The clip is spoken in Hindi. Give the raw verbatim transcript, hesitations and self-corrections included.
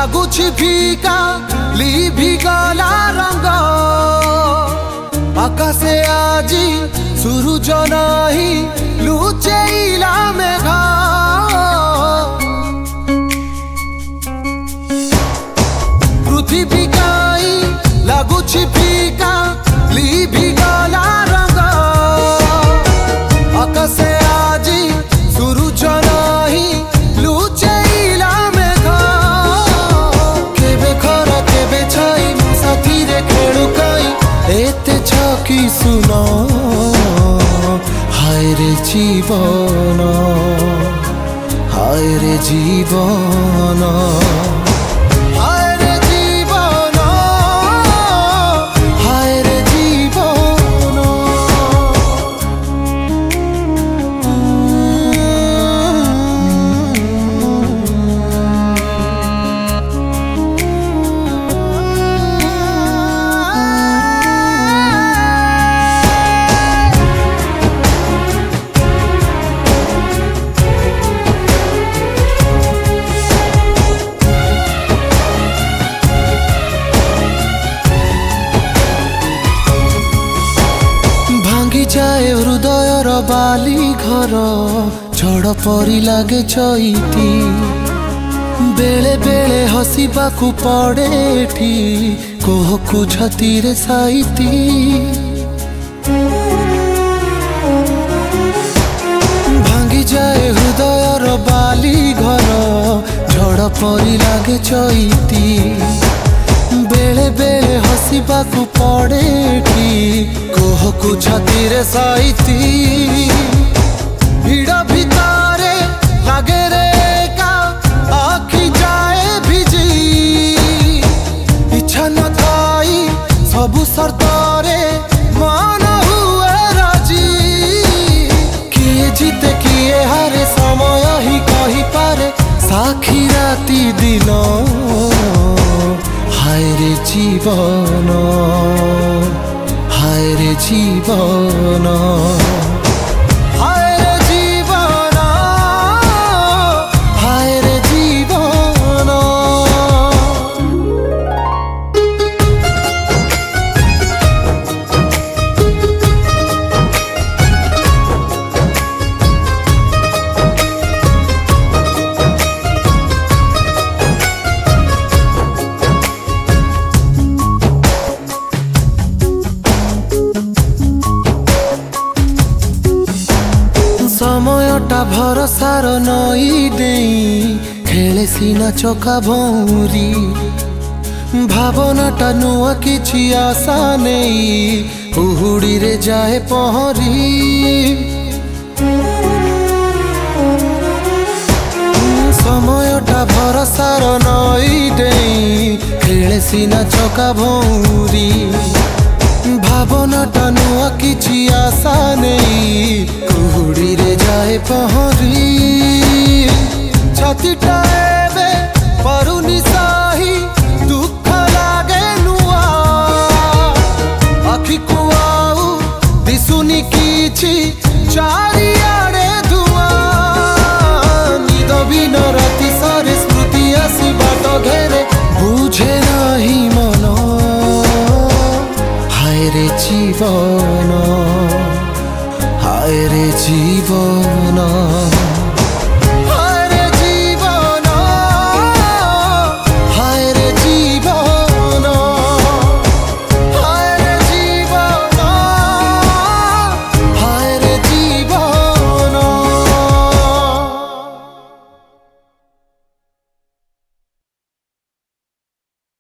ଲାଗୁଛି ଫିକା ଲିଭି ଗଲା ରଙ୍ଗ ଆକାଶେ ଆଜି ସୂରୁଜ ନାହିଁ ଲୁଚେଇଲା ମେଘ ପୃଥିବୀ କାଇଁ ଲାଗୁଛି ଫିକା ଲିଭି ଗଲା ରଙ୍ଗ ଆକାଶେ ଆଜି ସୂରୁଜ ନାହିଁ ଲୁଚେଇଲା ମେଘ କେବେ ଖରା କେବେ ଛାଇ ମୋ ସାଥିରେ ଖେଳୁ କାଇଁ ଏତେ ଛକି ଶୁଣ হায় রে জীবন হায় রে জীবন হায় রে জীবন হায় রে জীবন जाए हृदयर बाली घर झड़ परी लागे चईती बेले बेले हसीबाकू पड़े एठी कोहकू छातीरे साइती भांगी जाए हृदयर बाली घर झड़ परी लागे चईती बेले बेले हसीबाकू पड़े एठी कोहकू छातीरे साइती भिड़ भितारे लागे रे का आखि जाए भिजी इच्छा न थाई सबु सर्तरे मन हुए राजी किए जीते किए हारे समय ही कही पारे साखी राती दिन हाय रे जीवन हाय रे जीवन हाय रे जीवन हाय रे जीवन समयटा भरसार नई देई खेले सीना चका भौरी भावनाटा नुआ किछि आशा नहीं उहुड़ी रे जाए पहरी समयटा भरसार नई देई खेले सीना चका भौरी भावनाटा नुआ किछि आशा नहीं कुहुड़ी रे जाए पहरी छातीटा एबे परुनी साही दुख लागे नुआ आखि को आउ दिसुनी किछि चारिआडे धुआ निद बिन राति सारे स्मृति आसी बाट घेरे बुझे नाही मन हाय रे जीवन हाय रे जीवन।